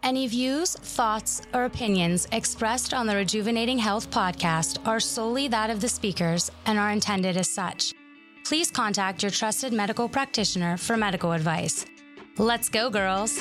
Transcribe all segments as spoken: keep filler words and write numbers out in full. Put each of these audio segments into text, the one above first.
Any views, thoughts, or opinions expressed on the Rejuvenating Health podcast are solely that of the speakers and are intended as such. Please contact your trusted medical practitioner for medical advice. Let's go, girls.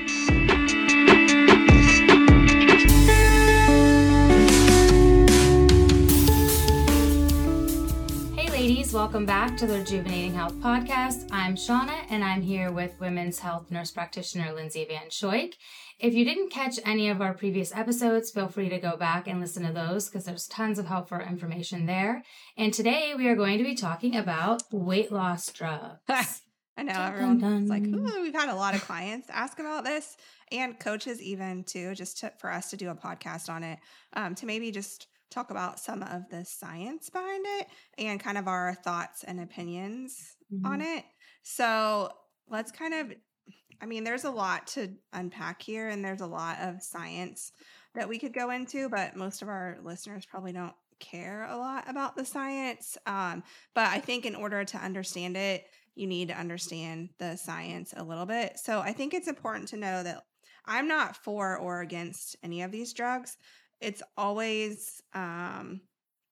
Ladies, welcome back to the Rejuvenating Health podcast. I'm Shauna, and I'm here with Women's Health Nurse Practitioner Lindsay Van Schoik. If you didn't catch any of our previous episodes, feel free to go back and listen to those because there's tons of helpful information there. And today we are going to be talking about weight loss drugs. I know everyone's dun, dun. like, ooh, we've had a lot of clients ask about this, and coaches even too, just to, for us to do a podcast on it, um, to maybe just talk about some of the science behind it and kind of our thoughts and opinions mm-hmm. on it. So let's kind of, I mean, there's a lot to unpack here and there's a lot of science that we could go into, but most of our listeners probably don't care a lot about the science. Um, but I think in order to understand it, you need to understand the science a little bit. So I think it's important to know that I'm not for or against any of these drugs. It's always um,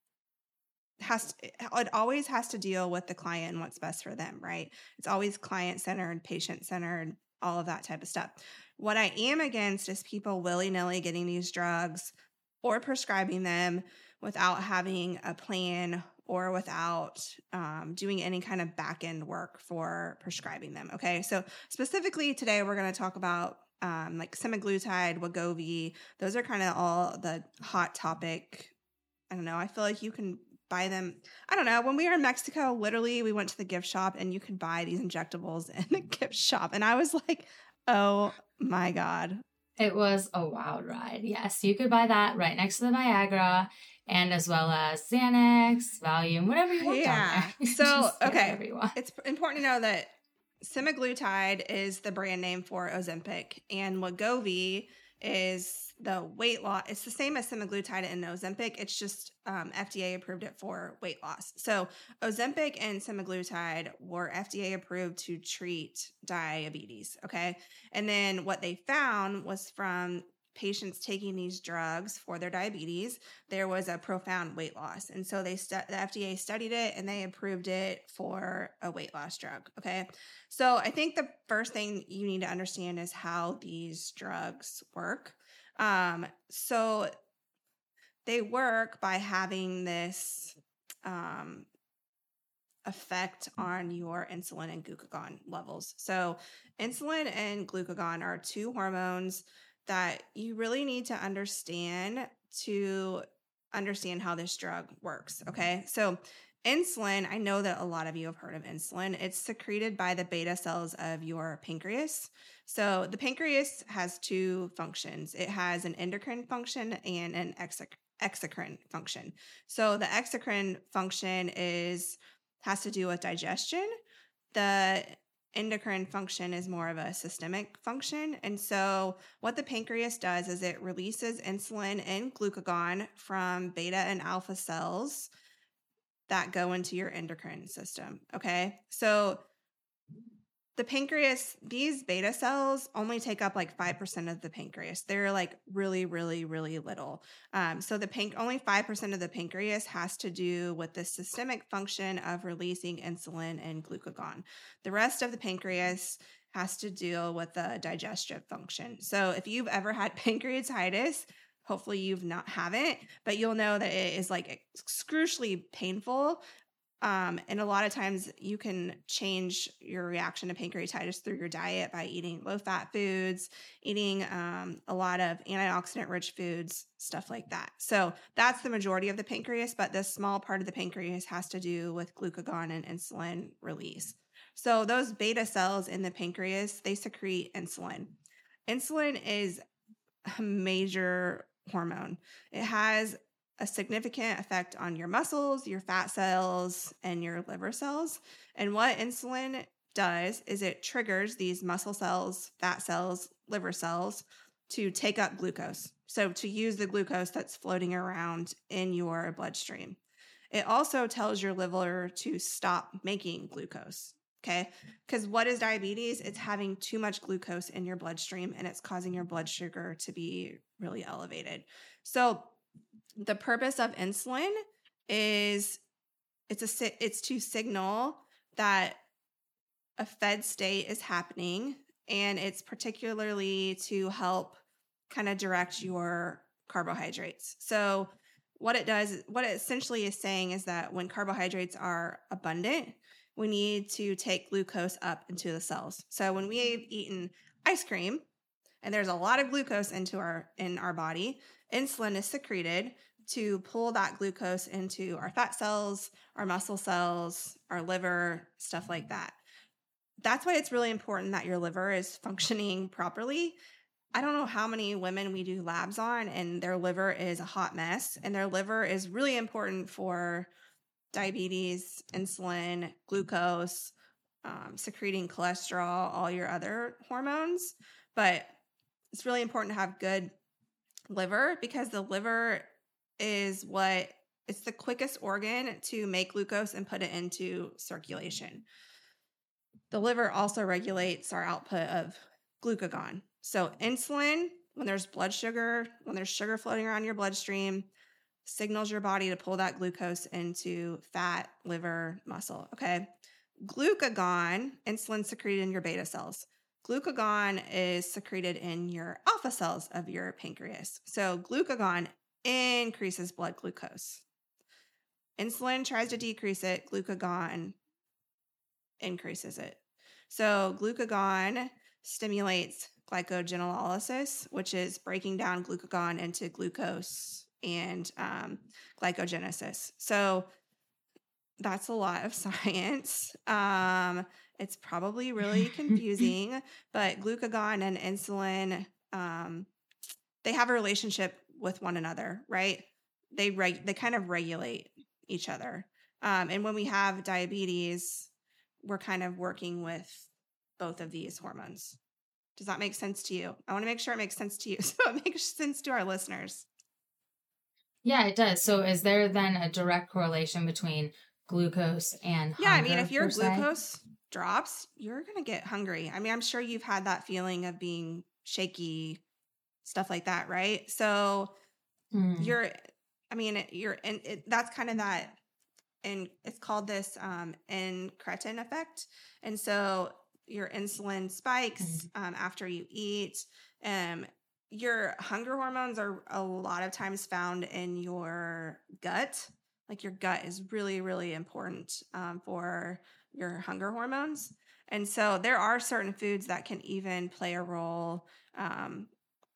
has to, it always has to deal with the client and what's best for them, right? It's always client centered, patient centered, all of that type of stuff. What I am against is people willy nilly getting these drugs or prescribing them without having a plan or without um, doing any kind of back end work for prescribing them. Okay, so specifically today we're going to talk about Um, like semaglutide, Wegovy. Those are kind of all the hot topic. I don't know. I feel like you can buy them. I don't know. When we were in Mexico, literally, we went to the gift shop and you could buy these injectables in the gift shop. And I was like, oh my God. It was a wild ride. Yes, you could buy that right next to the Viagra and as well as Xanax, Valium, whatever you want. Yeah. Down there. So, okay. It's important to know that semaglutide is the brand name for Ozempic, and Wegovy is the weight loss. It's the same as semaglutide and Ozempic. It's just um, F D A approved it for weight loss. So Ozempic and semaglutide were F D A approved to treat diabetes. Okay. And then what they found was from patients taking these drugs for their diabetes, there was a profound weight loss. And so they stu- the F D A studied it and they approved it for a weight loss drug. Okay. So I think the first thing you need to understand is how these drugs work. Um, so they work by having this um, effect on your insulin and glucagon levels. So insulin and glucagon are two hormones that you really need to understand to understand how this drug works, okay? So insulin, I know that a lot of you have heard of insulin. It's secreted by the beta cells of your pancreas. So the pancreas has two functions. It has an endocrine function and an exoc- exocrine function. So the exocrine function is has to do with digestion. The endocrine function is more of a systemic function. And so what the pancreas does is it releases insulin and glucagon from beta and alpha cells that go into your endocrine system. Okay. So the pancreas, these beta cells only take up like five percent of the pancreas. They're like really, really, really little. Um, so the panc- only five percent of the pancreas has to do with the systemic function of releasing insulin and glucagon. The rest of the pancreas has to deal with the digestive function. So if you've ever had pancreatitis, hopefully you've not haven't, but you'll know that it is like excruciatingly painful. Um, and a lot of times you can change your reaction to pancreatitis through your diet by eating low-fat foods, eating um, a lot of antioxidant-rich foods, stuff like that. So that's the majority of the pancreas, but this small part of the pancreas has to do with glucagon and insulin release. So those beta cells in the pancreas, they secrete insulin. Insulin is a major hormone. It has a significant effect on your muscles, your fat cells, and your liver cells. And what insulin does is it triggers these muscle cells, fat cells, liver cells to take up glucose. So to use the glucose that's floating around in your bloodstream. It also tells your liver to stop making glucose. Okay. Because what is diabetes? It's having too much glucose in your bloodstream and it's causing your blood sugar to be really elevated. So the purpose of insulin is it's a it's to signal that a fed state is happening, and it's particularly to help kind of direct your carbohydrates. So what it does, what it essentially is saying is that when carbohydrates are abundant, we need to take glucose up into the cells. So when we've eaten ice cream and there's a lot of glucose into our in our body, insulin is secreted to pull that glucose into our fat cells, our muscle cells, our liver, stuff like that. That's why it's really important that your liver is functioning properly. I don't know how many women we do labs on and their liver is a hot mess, and their liver is really important for diabetes, insulin, glucose, um, secreting cholesterol, all your other hormones. But it's really important to have good liver, because the liver is what it's the quickest organ to make glucose and put it into circulation. The liver also regulates our output of glucagon. So insulin, when there's blood sugar, when there's sugar floating around your bloodstream, signals your body to pull that glucose into fat, liver, muscle. Okay. Glucagon, insulin secreted in your beta cells. Glucagon is secreted in your alpha cells of your pancreas. So glucagon increases blood glucose. Insulin tries to decrease it. Glucagon increases it. So glucagon stimulates glycogenolysis, which is breaking down glucagon into glucose and um, glycogenesis. So that's a lot of science. Um, it's probably really confusing, but glucagon and insulin, um, they have a relationship with one another, right? They reg- they kind of regulate each other. Um, and when we have diabetes, we're kind of working with both of these hormones. Does that make sense to you? I want to make sure it makes sense to you, so it makes sense to our listeners. Yeah, it does. So is there then a direct correlation between glucose and hunger? Yeah, I mean, if your glucose drops, you're going to get hungry. I mean, I'm sure you've had that feeling of being shaky, stuff like that, right? So mm. you're, I mean, you're, and it, that's kind of that, and it's called this um, incretin effect. And so your insulin spikes mm. um, after you eat. Um, your hunger hormones are a lot of times found in your gut. Like your gut is really, really important um, for your hunger hormones. And so there are certain foods that can even play a role um,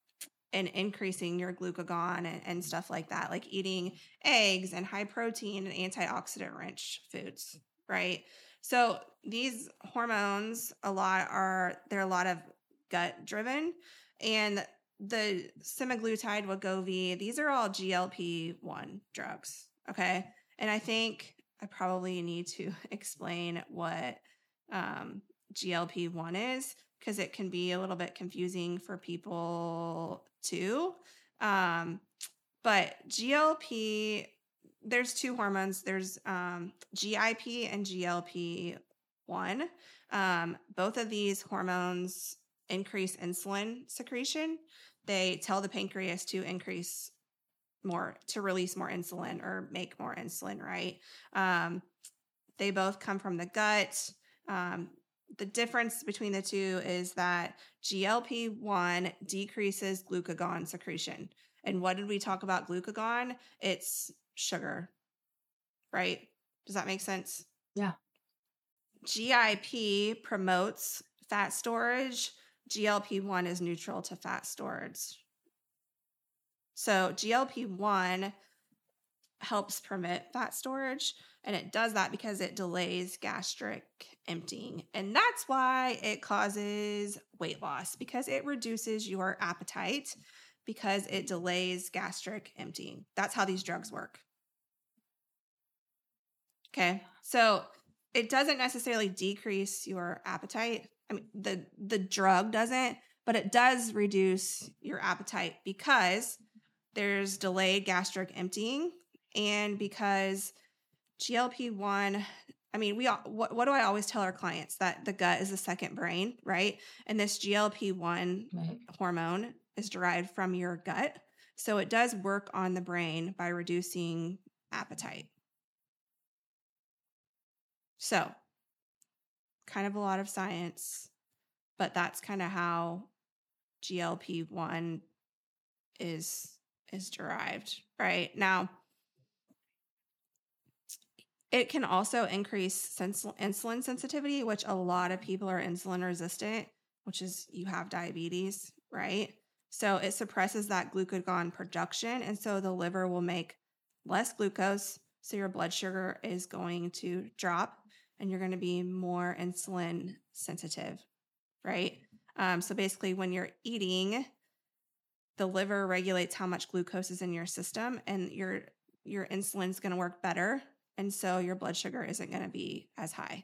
in increasing your glucagon and, and stuff like that, like eating eggs and high protein and antioxidant rich foods, right? So these hormones, a lot are, they're a lot of gut driven, and the semaglutide, Wegovy, these are all G L P one drugs. Okay. And I think I probably need to explain what um, G L P one is, because it can be a little bit confusing for people too. Um, but G L P, there's two hormones. There's um, G I P and G L P one. Um, both of these hormones increase insulin secretion. They tell the pancreas to increase more, to release more insulin or make more insulin, right? Um, they both come from the gut. Um, the difference between the two is that G L P one decreases glucagon secretion. And what did we talk about glucagon? It's sugar, right? Does that make sense? Yeah. G I P promotes fat storage. G L P one is neutral to fat storage. So G L P one helps permit fat storage, and it does that because it delays gastric emptying. And that's why it causes weight loss, because it reduces your appetite, because it delays gastric emptying. That's how these drugs work. Okay. So it doesn't necessarily decrease your appetite. I mean, the, the drug doesn't, but it does reduce your appetite because there's delayed gastric emptying, and because G L P one I mean, we what, what do I always tell our clients? That the gut is the second brain, right? And this G L P one right. hormone is derived from your gut. So it does work on the brain by reducing appetite. So kind of a lot of science, but that's kind of how G L P one is is derived, right? Now, it can also increase insulin sensitivity, which a lot of people are insulin resistant, which is you have diabetes, right? So it suppresses that glucagon production, and so the liver will make less glucose, so your blood sugar is going to drop, and you're going to be more insulin sensitive, right? Um, so basically, when you're eating, the liver regulates how much glucose is in your system, and your your insulin's going to work better, and so your blood sugar isn't going to be as high.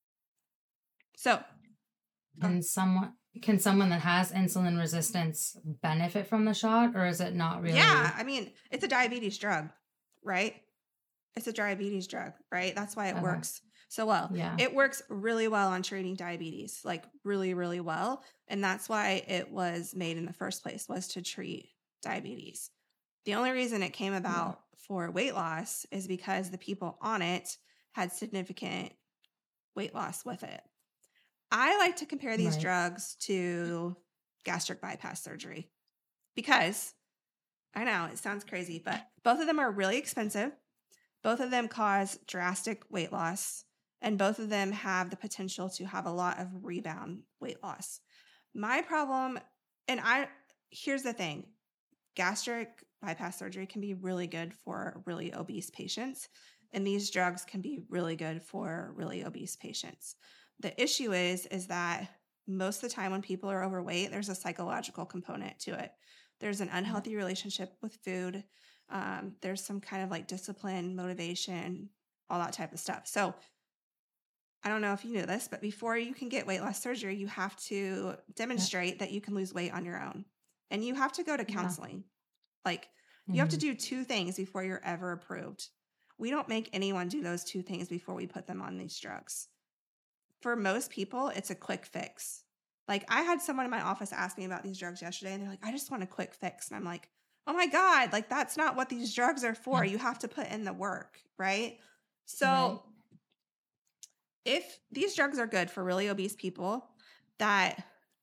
So, can someone can someone that has insulin resistance benefit from the shot, or is it not really? Yeah, I mean, it's a diabetes drug, right? It's a diabetes drug, right? That's why it okay. works so well. Yeah. It works really well on treating diabetes, like really, really well. And that's why it was made in the first place, was to treat diabetes. The only reason it came about yeah. for weight loss is because the people on it had significant weight loss with it. I like to compare these right. drugs to gastric bypass surgery because I know it sounds crazy, but both of them are really expensive. Both of them cause drastic weight loss, and both of them have the potential to have a lot of rebound weight loss. My problem, and I, here's the thing, gastric bypass surgery can be really good for really obese patients, and these drugs can be really good for really obese patients. The issue is, is that most of the time when people are overweight, there's a psychological component to it. There's an unhealthy relationship with food. Um, there's some kind of like discipline, motivation, all that type of stuff. So I don't know if you knew this, but before you can get weight loss surgery, you have to demonstrate yeah. that you can lose weight on your own. And you have to go to counseling. Yeah. Like mm-hmm. you have to do two things before you're ever approved. We don't make anyone do those two things before we put them on these drugs. For most people, it's a quick fix. Like I had someone in my office ask me about these drugs yesterday, and they're like, I just want a quick fix. And I'm like, oh my God, like that's not what these drugs are for. You have to put in the work, right? So right. if these drugs are good for really obese people that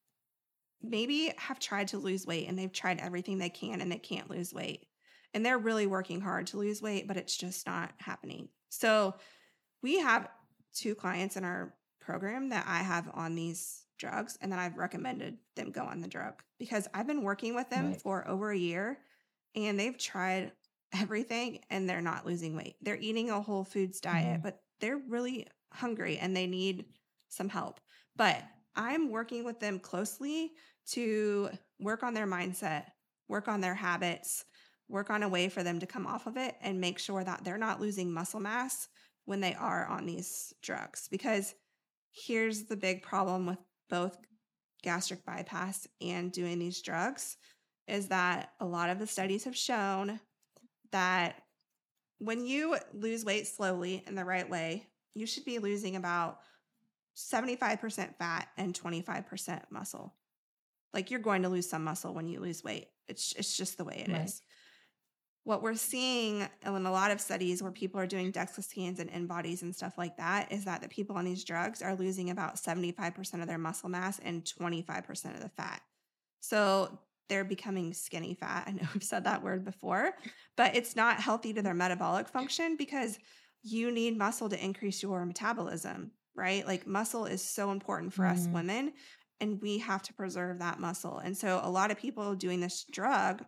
maybe have tried to lose weight and they've tried everything they can and they can't lose weight, and they're really working hard to lose weight, but it's just not happening. So we have two clients in our program that I have on these drugs, and then I've recommended them go on the drug because I've been working with them right. for over a year, and they've tried everything and they're not losing weight. They're eating a whole foods diet, mm-hmm. but they're really hungry and they need some help. But I'm working with them closely to work on their mindset, work on their habits, work on a way for them to come off of it and make sure that they're not losing muscle mass when they are on these drugs. Because here's the big problem with both gastric bypass and doing these drugs is that a lot of the studies have shown that when you lose weight slowly in the right way, you should be losing about seventy-five percent fat and twenty-five percent muscle. Like you're going to lose some muscle when you lose weight. It's it's just the way it right. is. What we're seeing in a lot of studies where people are doing DEXA scans and in-bodies and stuff like that is that the people on these drugs are losing about seventy-five percent of their muscle mass and twenty-five percent of the fat. So they're becoming skinny fat. I know I've said that word before, but it's not healthy to their metabolic function because you need muscle to increase your metabolism, right? Like muscle is so important for mm-hmm. us women, and we have to preserve that muscle. And so a lot of people doing this drug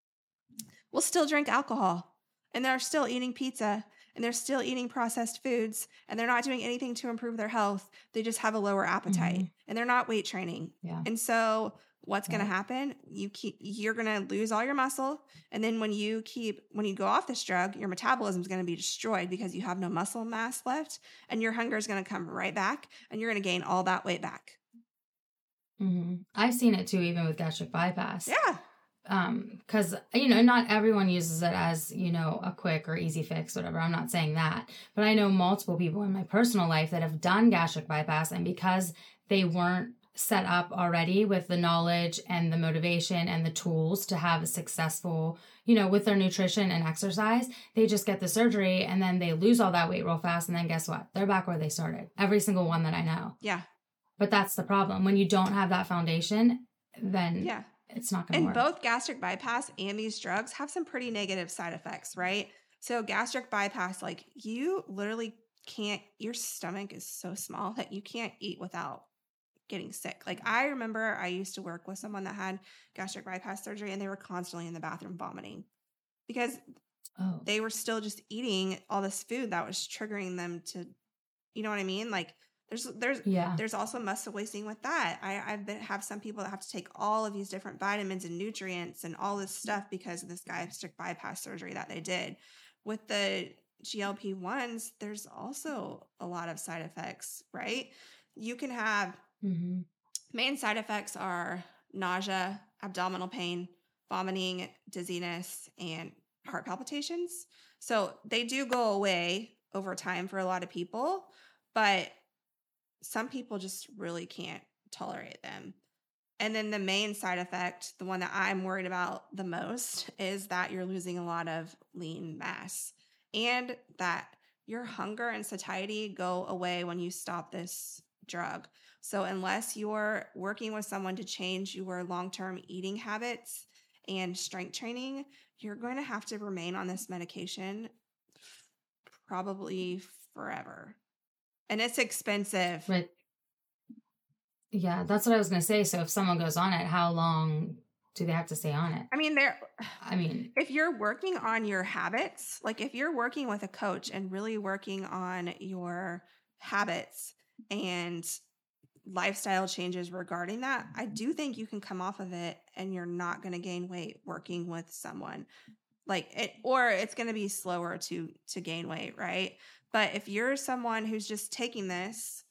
will still drink alcohol, and they're still eating pizza, and they're still eating processed foods, and they're not doing anything to improve their health. They just have a lower appetite mm-hmm. and they're not weight training. Yeah. And so what's right. going to happen? You keep, you're going to lose all your muscle. And then when you keep, when you go off this drug, your metabolism is going to be destroyed because you have no muscle mass left, and your hunger is going to come right back, and you're going to gain all that weight back. Mm-hmm. I've seen it too, even with gastric bypass. Yeah. Um, cause you know, not everyone uses it as, you know, a quick or easy fix, whatever. I'm not saying that, but I know multiple people in my personal life that have done gastric bypass, and because they weren't set up already with the knowledge and the motivation and the tools to have a successful, you know, with their nutrition and exercise, they just get the surgery and then they lose all that weight real fast. And then guess what? They're back where they started. Every single one that I know. Yeah. But that's the problem. When you don't have that foundation, then yeah. it's not going And to work. both gastric bypass and these drugs have some pretty negative side effects, right? So gastric bypass, like you literally can't, your stomach is so small that you can't eat without getting sick. Like I remember I used to work with someone that had gastric bypass surgery and they were constantly in the bathroom vomiting because oh. they were still just eating all this food that was triggering them to, you know what I mean? Like there's, there's, yeah. there's also muscle wasting with that. I, I've been, have some people that have to take all of these different vitamins and nutrients and all this stuff because of this gastric bypass surgery that they did. With the G L P ones, there's also a lot of side effects, right? You can have Mm-hmm. main side effects are nausea, abdominal pain, vomiting, dizziness, and heart palpitations. So they do go away over time for a lot of people, but some people just really can't tolerate them. And then the main side effect, the one that I'm worried about the most, is that you're losing a lot of lean mass and that your hunger and satiety go away when you stop this drug. So unless you're working with someone to change your long-term eating habits and strength training, you're going to have to remain on this medication probably forever. And it's expensive. Right. Yeah, that's what I was going to say. So if someone goes on it, how long do they have to stay on it? I mean, there. I mean, if you're working on your habits, like if you're working with a coach and really working on your habits and lifestyle changes regarding that, I do think you can come off of it and you're not going to gain weight working with someone like it, or it's going to be slower to, to gain weight. Right. But if you're someone who's just taking this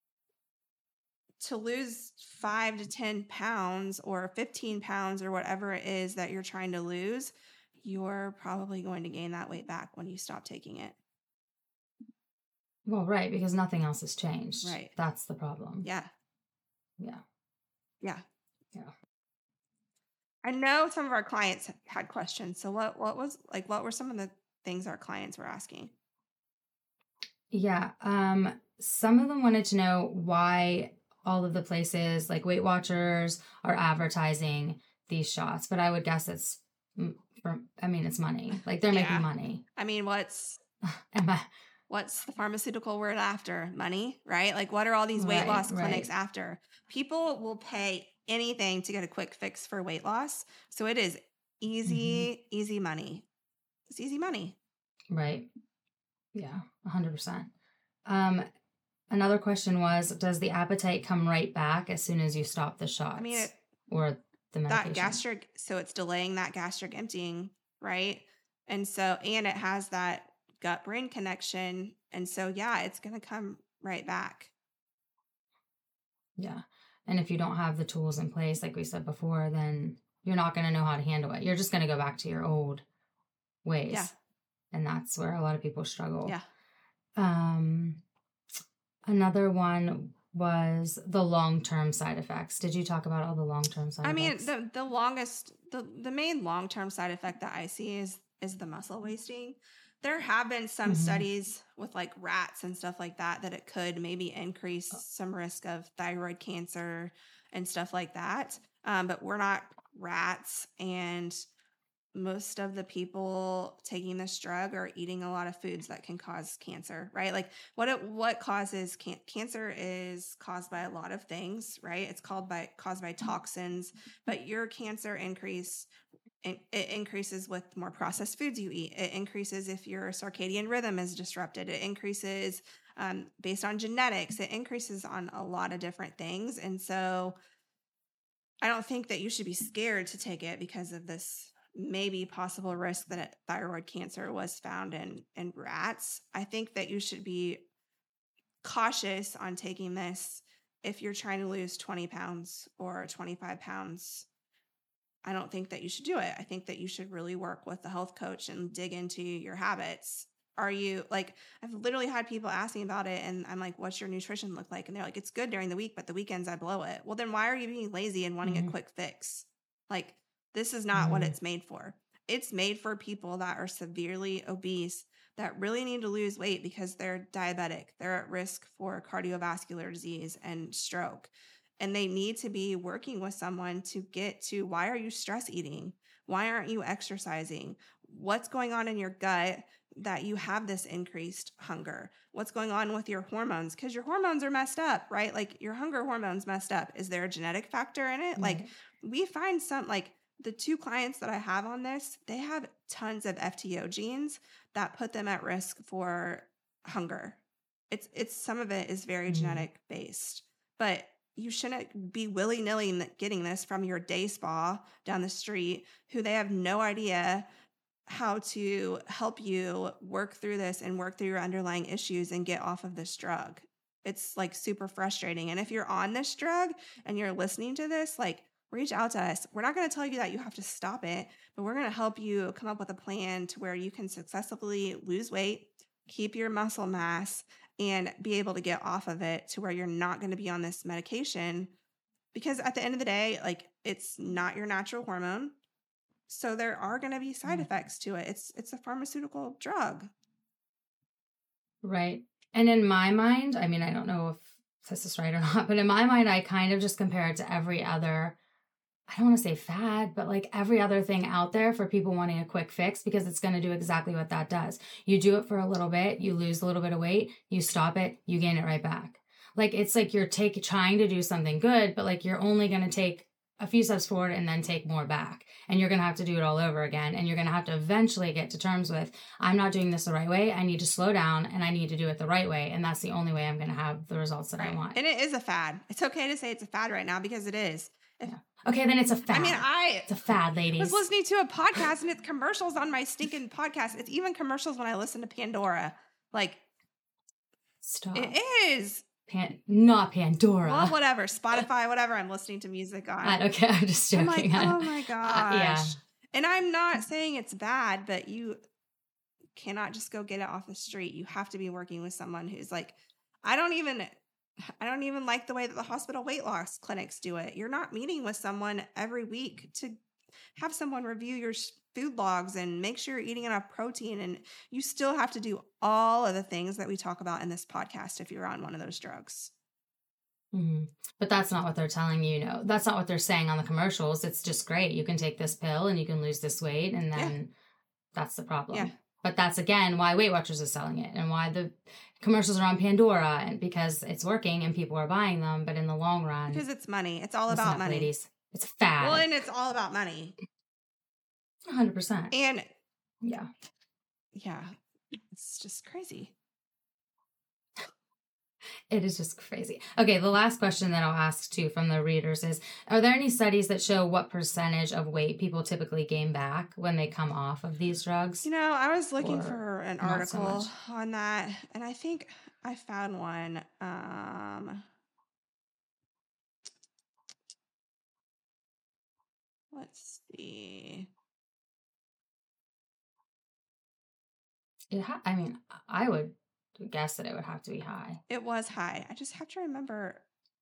to lose five to ten pounds or fifteen pounds or whatever it is that you're trying to lose, you're probably going to gain that weight back when you stop taking it. Well, right, because nothing else has changed. Right. That's the problem. Yeah. Yeah. Yeah. Yeah. I know some of our clients had questions. So what, what was like, what were some of the things our clients were asking? Yeah. Um, some of them wanted to know why all of the places like Weight Watchers are advertising these shots, but I would guess it's, for, I mean, it's money. Like they're Yeah. making money. I mean, what's, Am I, what's the pharmaceutical word after? Money, right? Like what are all these weight Right, loss clinics right. after? People will pay anything to get a quick fix for weight loss. So it is easy, easy money. It's easy money. Right. Yeah, one hundred percent. Um, another question was, does the appetite come right back as soon as you stop the shots? I mean, it, or the medication? that gastric, so it's delaying that gastric emptying, right? And so, and it has that gut brain connection. And so, yeah, it's going to come right back. Yeah. And if you don't have the tools in place, like we said before, then you're not going to know how to handle it. You're just going to go back to your old ways. Yeah. And that's where a lot of people struggle. Yeah. Um, another one was the long-term side effects. Did you talk about all the long-term side I effects? mean, the, the longest, the, the main long-term side effect that I see is, is the muscle wasting. There have been some Mhm. studies with like rats and stuff like that, that it could maybe increase some risk of thyroid cancer and stuff like that. Um, but we're not rats, and most of the people taking this drug are eating a lot of foods that can cause cancer, right? Like what it, what causes can- cancer is caused by a lot of things, right? It's called by caused by toxins, but your cancer increase it increases with more processed foods you eat. It increases if your circadian rhythm is disrupted. It increases um, based on genetics. It increases on a lot of different things. And so I don't think that you should be scared to take it because of this maybe possible risk that thyroid cancer was found in, in rats. I think that you should be cautious on taking this if you're trying to lose twenty pounds or twenty-five pounds I don't think that you should do it. I think that you should really work with the health coach and dig into your habits. Are you like, I've literally had people asking about it and I'm like, what's your nutrition look like? And they're like, it's good during the week, but the weekends I blow it. Well, then why are you being lazy and wanting Mm-hmm. a quick fix? Like, this is not Mm-hmm. what it's made for. It's made for people that are severely obese, that really need to lose weight because they're diabetic. They're at risk for cardiovascular disease and stroke. And they need to be working with someone to get to, why are you stress eating? Why aren't you exercising? What's going on in your gut that you have this increased hunger? What's going on with your hormones? Because your hormones are messed up, right? Like your hunger hormones messed up. Is there a genetic factor in it? Mm-hmm. Like we find some, like the two clients that I have on this, they have tons of F T O genes that put them at risk for hunger. It's, it's, some of it is very Mm-hmm. genetic based, but you shouldn't be willy-nilly getting this from your day spa down the street who they have no idea how to help you work through this and work through your underlying issues and get off of this drug. It's like super frustrating. And if you're on this drug and you're listening to this, like reach out to us. We're not going to tell you that you have to stop it, but we're going to help you come up with a plan to where you can successfully lose weight, keep your muscle mass, and be able to get off of it to where you're not going to be on this medication. Because at the end of the day, like it's not your natural hormone. So there are going to be side Mm-hmm. effects to it. It's it's a pharmaceutical drug. Right. And in my mind, I mean, I don't know if this is right or not, but in my mind, I kind of just compare it to every other, I don't want to say fad, but like every other thing out there for people wanting a quick fix, because it's going to do exactly what that does. You do it for a little bit, you lose a little bit of weight, you stop it, you gain it right back. Like it's like you're take, trying to do something good, but like you're only going to take a few steps forward and then take more back. And you're going to have to do it all over again. And you're going to have to eventually get to terms with, I'm not doing this the right way. I need to slow down and I need to do it the right way. And that's the only way I'm going to have the results that Right. I want. And it is a fad. It's okay to say it's a fad right now because it is. If, Yeah. Okay, then it's a fad. I mean, I It's a fad, ladies. was listening to a podcast and it's commercials on my stinking podcast. It's even commercials when I listen to Pandora. Like, Stop. it is. Pan- not Pandora. Well, whatever. Spotify, whatever I'm listening to music on. I, okay, I'm just I'm joking. like, oh my gosh. Uh, yeah. And I'm not saying it's bad, but you cannot just go get it off the street. You have to be working with someone who's like, I don't even, I don't even like the way that the hospital weight loss clinics do it. You're not meeting with someone every week to have someone review your food logs and make sure you're eating enough protein. And you still have to do all of the things that we talk about in this podcast if you're on one of those drugs. Mm-hmm. But that's not what they're telling you. No, that's not what they're saying on the commercials. It's just great. You can take this pill and you can lose this weight. And then yeah. that's the problem. Yeah. But that's, again, why Weight Watchers is selling it and why the commercials are on Pandora, and because it's working and people are buying them. But in the long run, because it's money. It's all about money. Ladies. It's a fad. Well, and it's all about money. one hundred percent. And yeah. Yeah. It's just crazy. It is just crazy. Okay, the last question that I'll ask too from the readers is, are there any studies that show what percentage of weight people typically gain back when they come off of these drugs? You know, I was looking Or for an not article so on that, and I think I found one. Um, let's see. It ha- I mean, I would guess that it would have to be high. It was high. I just have to remember.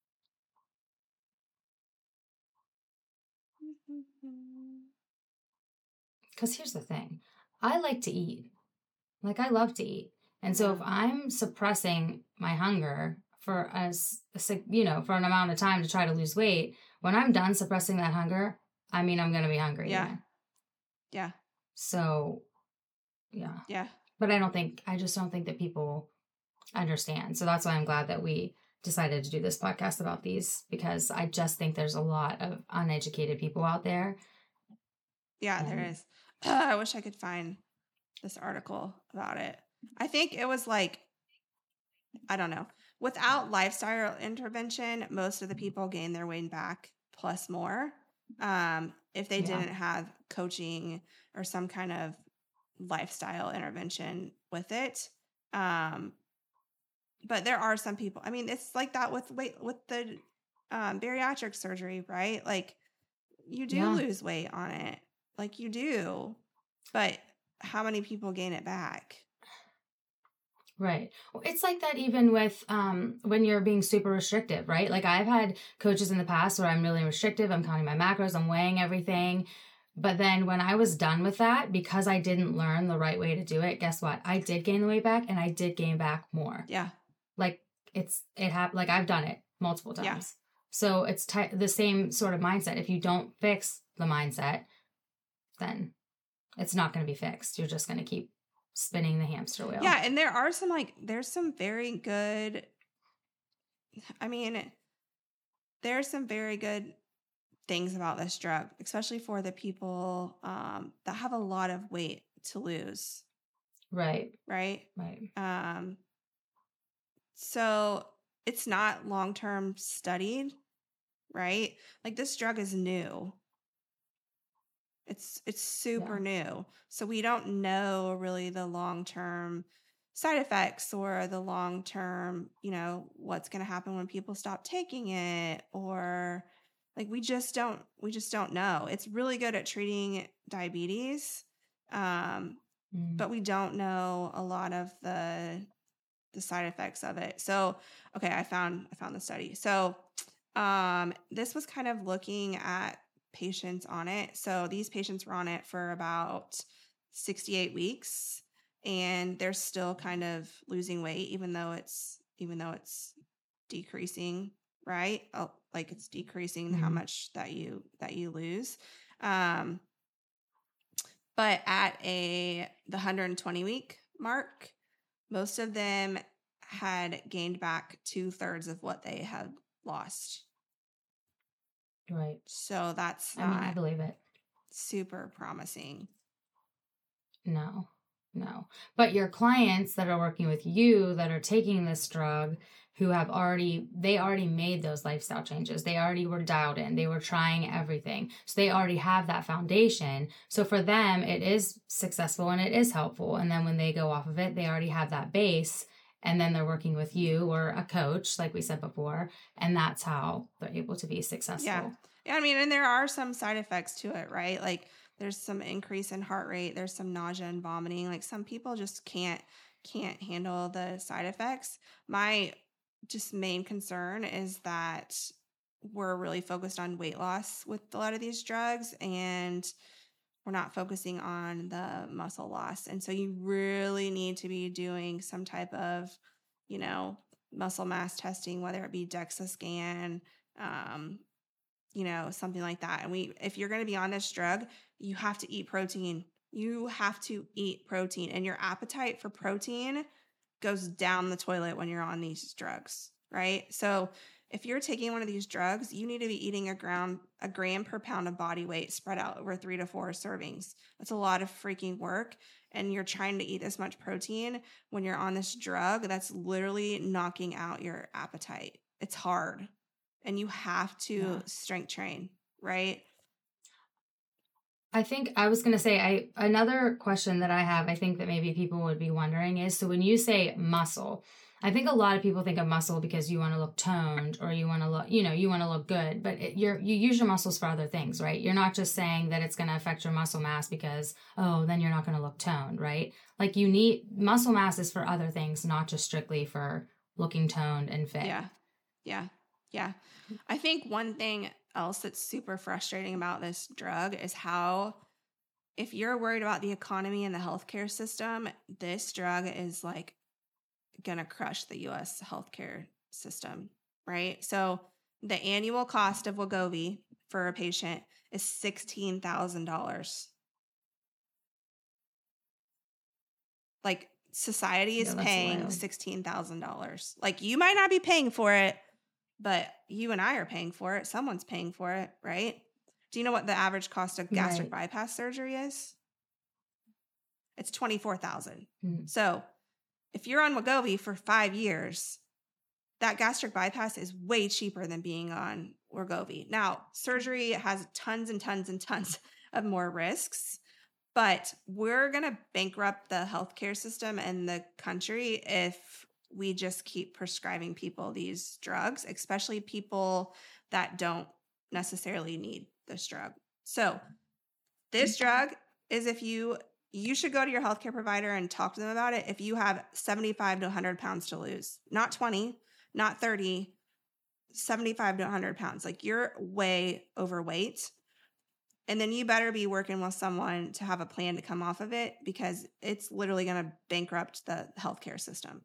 Because here's the thing. I like to eat. Like, I love to eat. And so if I'm suppressing my hunger for us, you know, for an amount of time to try to lose weight, when I'm done suppressing that hunger, I mean, I'm going to be hungry. Yeah. Again. Yeah. So, yeah. Yeah. But I don't think, I just don't think that people understand. So that's why I'm glad that we decided to do this podcast about these, because I just think there's a lot of uneducated people out there. Yeah, there is. Uh, I wish I could find this article about it. I think it was like, I don't know. Without lifestyle intervention, most of the people gain their weight back plus more. Um, if they Yeah. didn't have coaching or some kind of lifestyle intervention with it. Um, but there are some people, I mean, it's like that with weight, with the um, bariatric surgery, right? Like you do Yeah. lose weight on it. Like you do. But how many people gain it back? Right. Well, it's like that even with um, when you're being super restrictive, right? Like I've had coaches in the past where I'm really restrictive. I'm counting my macros. I'm weighing everything. But then when I was done with that, because I didn't learn the right way to do it, guess what? I did gain the weight back and I did gain back more. Yeah. Like it's, it happened. Like I've done it multiple times. Yeah. So it's t- the same sort of mindset. If you don't fix the mindset, then it's not going to be fixed. You're just going to keep spinning the hamster wheel. Yeah. And there are some like, there's some very good, I mean, there's some very good things about this drug, especially for the people um, that have a lot of weight to lose. Right. Right. Right. Um, so it's not long-term studied, right? Like this drug is new. It's it's super yeah. new. So we don't know really the long-term side effects or the long-term, you know, what's going to happen when people stop taking it, or like we just don't we just don't know. It's really good at treating diabetes. Um, mm. But we don't know a lot of the the side effects of it. So, okay, I found I found the study. So, um, this was kind of looking at patients on it. So these patients were on it for about sixty-eight weeks, and they're still kind of losing weight, even though it's even though it's decreasing, right? Oh, like it's decreasing mm-hmm. how much that you that you lose. Um, but at a the one hundred twenty week mark, most of them had gained back two thirds of what they had lost. Right. So that's I not mean, I believe it. Super promising. No, no. But your clients that are working with you that are taking this drug, who have already, they already made those lifestyle changes. They already were dialed in. They were trying everything. So they already have that foundation. So for them, it is successful and it is helpful. And then when they go off of it, they already have that base. And then they're working with you or a coach, like we said before. And that's how they're able to be successful. Yeah. Yeah. I mean, and there are some side effects to it, right? Like there's some increase in heart rate. There's some nausea and vomiting. Like some people just can't, can't handle the side effects. My just main concern is that we're really focused on weight loss with a lot of these drugs, and we're not focusing on the muscle loss. And so you really need to be doing some type of, you know, muscle mass testing, whether it be DEXA scan, um, you know, something like that. And we, if you're going to be on this drug, you have to eat protein. You have to eat protein, and your appetite for protein goes down the toilet when you're on these drugs, right? So if you're taking one of these drugs, you need to be eating a gram, a gram per pound of body weight spread out over three to four servings. That's a lot of freaking work. And you're trying to eat this much protein when you're on this drug that's literally knocking out your appetite. It's hard. And you have to yeah. strength train, right? I think I was going to say, I another question that I have, I think that maybe people would be wondering is, so when you say muscle, I think a lot of people think of muscle because you want to look toned or you want to look, you know, you want to look good, but it, you're, you use your muscles for other things, right? You're not just saying that it's going to affect your muscle mass because, oh, then you're not going to look toned, right? Like you need, muscle mass is for other things, not just strictly for looking toned and fit. Yeah. Yeah. Yeah. I think one thing else that's super frustrating about this drug is how, if you're worried about the economy and the healthcare system, this drug is like gonna crush the U S healthcare system, right? So the annual cost of Wegovy for a patient is sixteen thousand dollars. Like society is yeah, paying sixteen thousand dollars. Like you might not be paying for it, but you and I are paying for it. Someone's paying for it, right? Do you know what the average cost of gastric right. bypass surgery is? It's twenty-four thousand dollars. Mm. So if you're on Wegovy for five years, that gastric bypass is way cheaper than being on Wegovy. Now, surgery has tons and tons and tons of more risks, but we're going to bankrupt the healthcare system and the country if we just keep prescribing people these drugs, especially people that don't necessarily need this drug. So this drug is if you, you should go to your healthcare provider and talk to them about it if you have seventy-five to one hundred pounds to lose. Not twenty, not thirty, seventy-five to one hundred pounds. Like you're way overweight. And then you better be working with someone to have a plan to come off of it because it's literally going to bankrupt the healthcare system.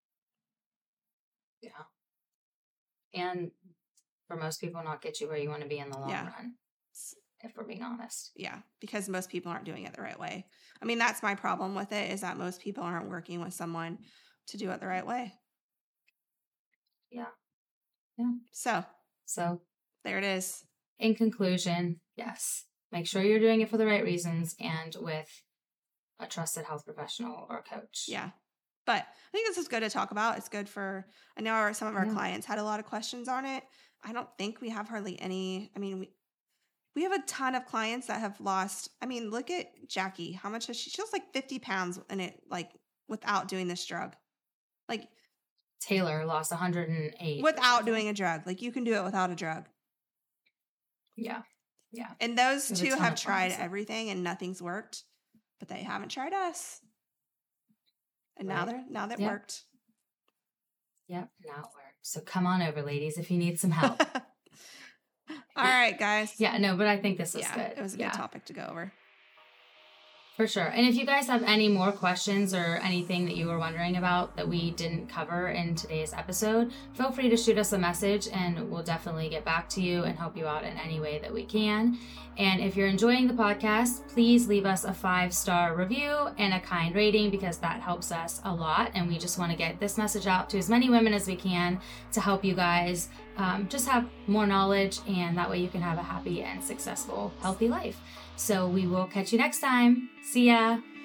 Yeah. And for most people, not get you where you want to be in the long yeah. run, if we're being honest. Yeah, because most people aren't doing it the right way. I mean, that's my problem with it is that most people aren't working with someone to do it the right way. Yeah. Yeah. So. So. There it is. In conclusion, yes. Make sure you're doing it for the right reasons and with a trusted health professional or coach. Yeah. But I think this is good to talk about. It's good for, I know our, some of our yeah. clients had a lot of questions on it. I don't think we have hardly any. I mean, we we have a ton of clients that have lost. I mean, look at Jackie. How much has she? She lost like fifty pounds in it, like without doing this drug. Like Taylor lost one hundred eight. Without doing a drug. Like you can do it without a drug. Yeah. Yeah. And those two have tried everything and nothing's worked, but they haven't tried us. And right. now they're now that yep. worked. Yep, now it worked. So come on over, ladies, if you need some help. All right, guys. Yeah, no, but I think this was yeah, good. It was a yeah. good topic to go over. For sure. And if you guys have any more questions or anything that you were wondering about that we didn't cover in today's episode, feel free to shoot us a message and we'll definitely get back to you and help you out in any way that we can. And if you're enjoying the podcast, please leave us a five-star review and a kind rating because that helps us a lot. And we just want to get this message out to as many women as we can to help you guys um, just have more knowledge, and that way you can have a happy and successful, healthy life. So we will catch you next time. See ya.